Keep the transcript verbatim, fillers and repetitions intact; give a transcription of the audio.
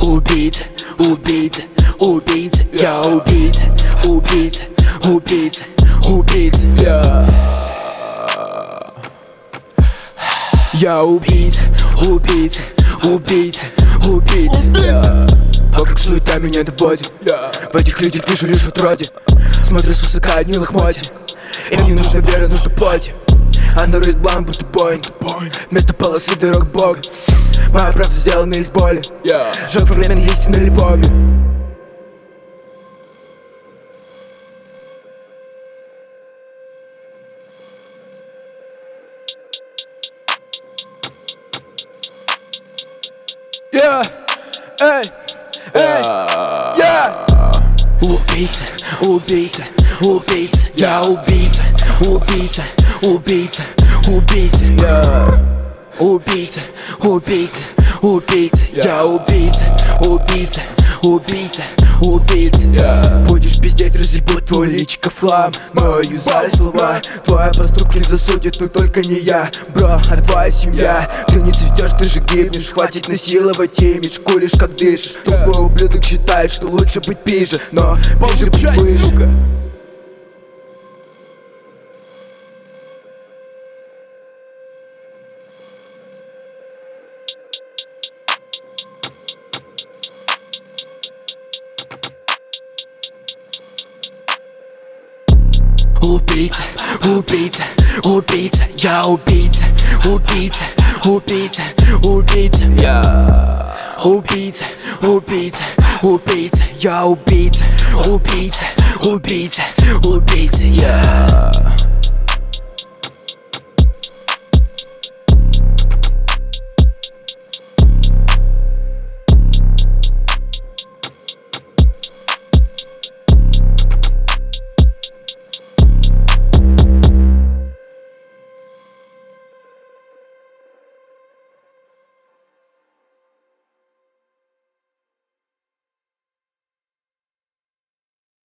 Убийца, убийца, убийца, я убийца, убийца, убийца, убийца, я. Я убийца, убийца, убийца, убийца, я. Вокруг суета меня доводит, в этих людях вижу лишь отроди. Смотрю с высока одни лохмотья, им не нужна вера, нужно плоть. А на рейд-блан будто Боинг, вместо полосы дорог Бога. Моя правда сделана из боли, жёг во времени истинной любови. Yeah, эй, эй, yeah. Убийца, убийца, убийца, я убийца, убийца, убийца, убийца, я. Убийца, убийца, убийца, я убийца, убийца, убийца, убийца, я. Будешь пиздеть, разъебут твой личико в хлам. Но юзай слова, твои поступки засудят, но только не я. Бро, а твоя семья. Ты не цветешь, ты же гибнешь. Хватит насиловать имидж, куришь как дышишь. Тупой ублюдок считает, что лучше быть пиже, но пиже быть выше. Убийца, убийца, убийца, я убийца, убийца, убийца, убийца, я. Убийца, убийца, убийца, я убийца, убийца, убийца, убийца, я.